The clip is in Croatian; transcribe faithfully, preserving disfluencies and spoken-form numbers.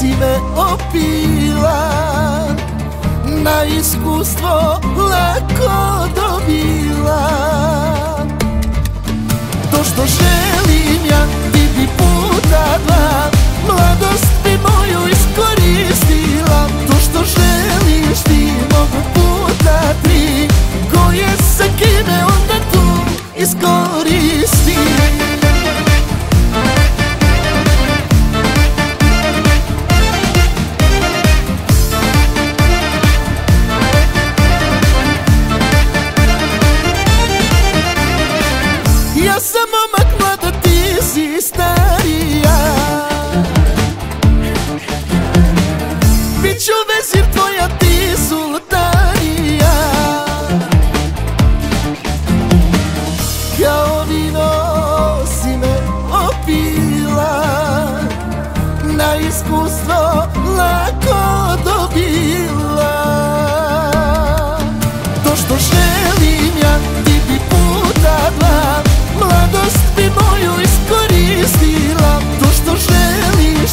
si me opila, na iskustvo lako dobila. To što želim ja ti bi puta dva, mladost bi moju iskoristila. To što želiš ti mogu puta tri, ko je sa kime onda tu iskoristi. Ja sam momak mlada, ti si starija, biću vezir tvoja, ti sultanija. Kao vino si me opila, na iskustvo lako dobila. To što želim ja ti bi puta dva, mladost bi moju iskoristila. To što želiš